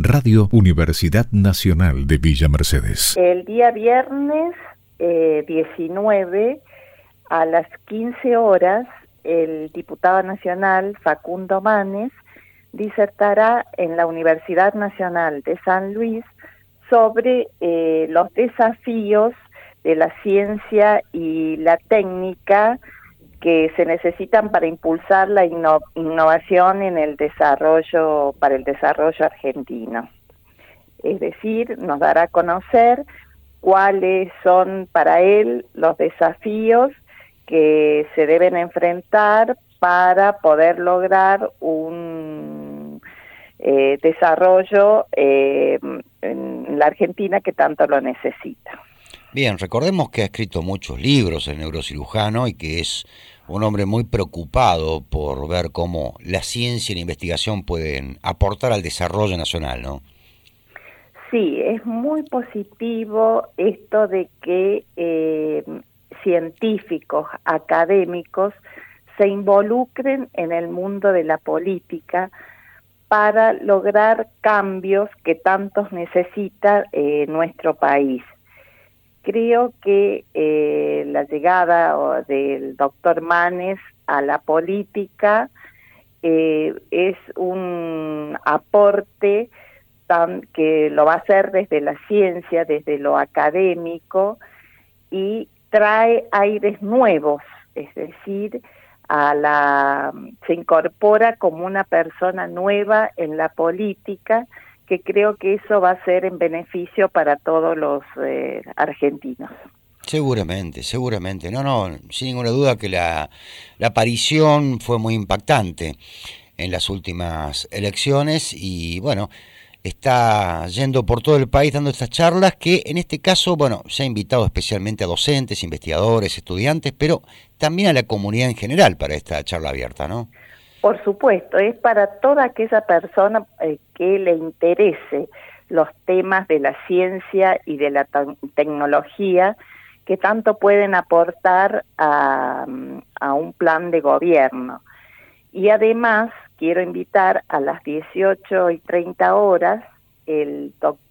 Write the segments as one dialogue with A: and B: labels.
A: Radio Universidad Nacional de Villa Mercedes.
B: El día viernes 19 a las 15 horas, el diputado nacional Facundo Manes disertará en la Universidad Nacional de San Luis sobre los desafíos de la ciencia y la técnica que se necesitan para impulsar la innovación en el desarrollo, para el desarrollo argentino. Es decir, nos dará a conocer cuáles son para él los desafíos que se deben enfrentar para poder lograr un desarrollo en la Argentina que tanto lo necesita.
C: Bien, recordemos que ha escrito muchos libros el neurocirujano y que es un hombre muy preocupado por ver cómo la ciencia y la investigación pueden aportar al desarrollo nacional, ¿no?
B: Sí, es muy positivo esto de que científicos, académicos, se involucren en el mundo de la política para lograr cambios que tantos necesita nuestro país. Creo que la llegada del doctor Manes a la política es un aporte que lo va a hacer desde la ciencia, desde lo académico, y trae aires nuevos, es decir, se incorpora como una persona nueva en la política, que creo que eso va a ser en beneficio para todos los argentinos.
C: Seguramente. No, sin ninguna duda que la aparición fue muy impactante en las últimas elecciones y bueno, está yendo por todo el país dando estas charlas que en este caso, bueno, se ha invitado especialmente a docentes, investigadores, estudiantes, pero también a la comunidad en general para esta charla abierta, ¿no?
B: Por supuesto, es para toda aquella persona que le interese los temas de la ciencia y de la tecnología que tanto pueden aportar a un plan de gobierno. Y además quiero invitar a las 18:30 el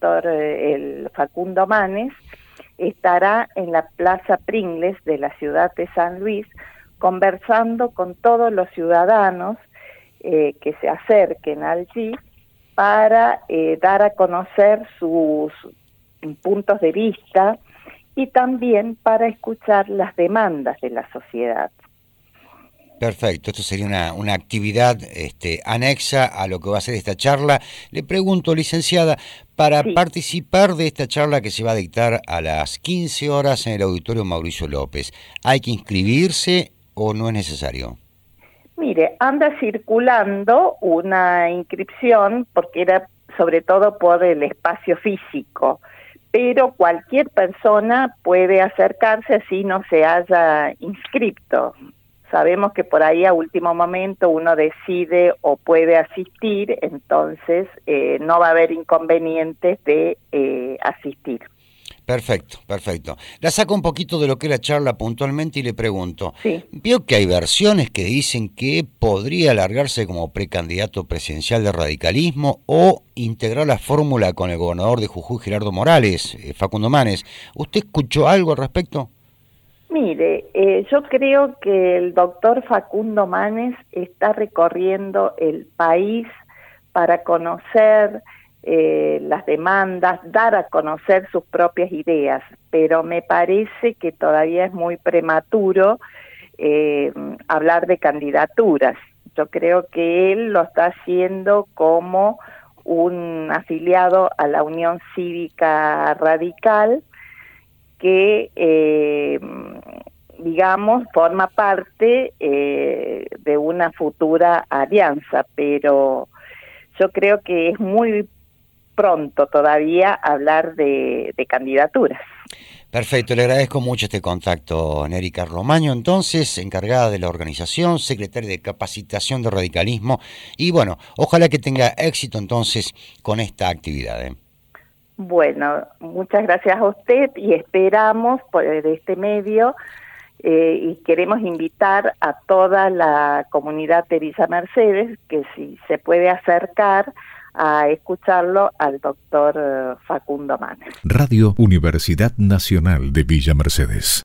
B: Facundo Manes estará en la Plaza Pringles de la ciudad de San Luis conversando con todos los ciudadanos que se acerquen allí para dar a conocer sus puntos de vista y también para escuchar las demandas de la sociedad.
C: Perfecto, esto sería una actividad anexa a lo que va a ser esta charla. Le pregunto, licenciada, para participar de esta charla que se va a dictar a las 15 horas en el Auditorio Mauricio López, ¿hay que inscribirse o no es necesario?
B: Mire, anda circulando una inscripción porque era sobre todo por el espacio físico, pero cualquier persona puede acercarse así no se haya inscrito. Sabemos que por ahí a último momento uno decide o puede asistir, entonces no va a haber inconvenientes de asistir.
C: Perfecto. La saco un poquito de lo que es la charla puntualmente y le pregunto,
B: sí.
C: Veo que hay versiones que dicen que podría alargarse como precandidato presidencial de radicalismo o integrar la fórmula con el gobernador de Jujuy, Gerardo Morales, Facundo Manes. ¿Usted escuchó algo al respecto?
B: Mire, yo creo que el doctor Facundo Manes está recorriendo el país para conocer las demandas, dar a conocer sus propias ideas, pero me parece que todavía es muy prematuro hablar de candidaturas. Yo creo que él lo está haciendo como un afiliado a la Unión Cívica Radical que, digamos, forma parte de una futura alianza, pero yo creo que es muy pronto todavía hablar de candidaturas.
C: Perfecto, le agradezco mucho este contacto, Nery Carlomaño, entonces, encargada de la organización, secretaria de capacitación de radicalismo, y bueno, ojalá que tenga éxito entonces con esta actividad.
B: Bueno, muchas gracias a usted y esperamos por este medio y queremos invitar a toda la comunidad de Villa Mercedes que si se puede acercar a escucharlo al doctor Facundo Manes.
A: Radio Universidad Nacional de Villa Mercedes.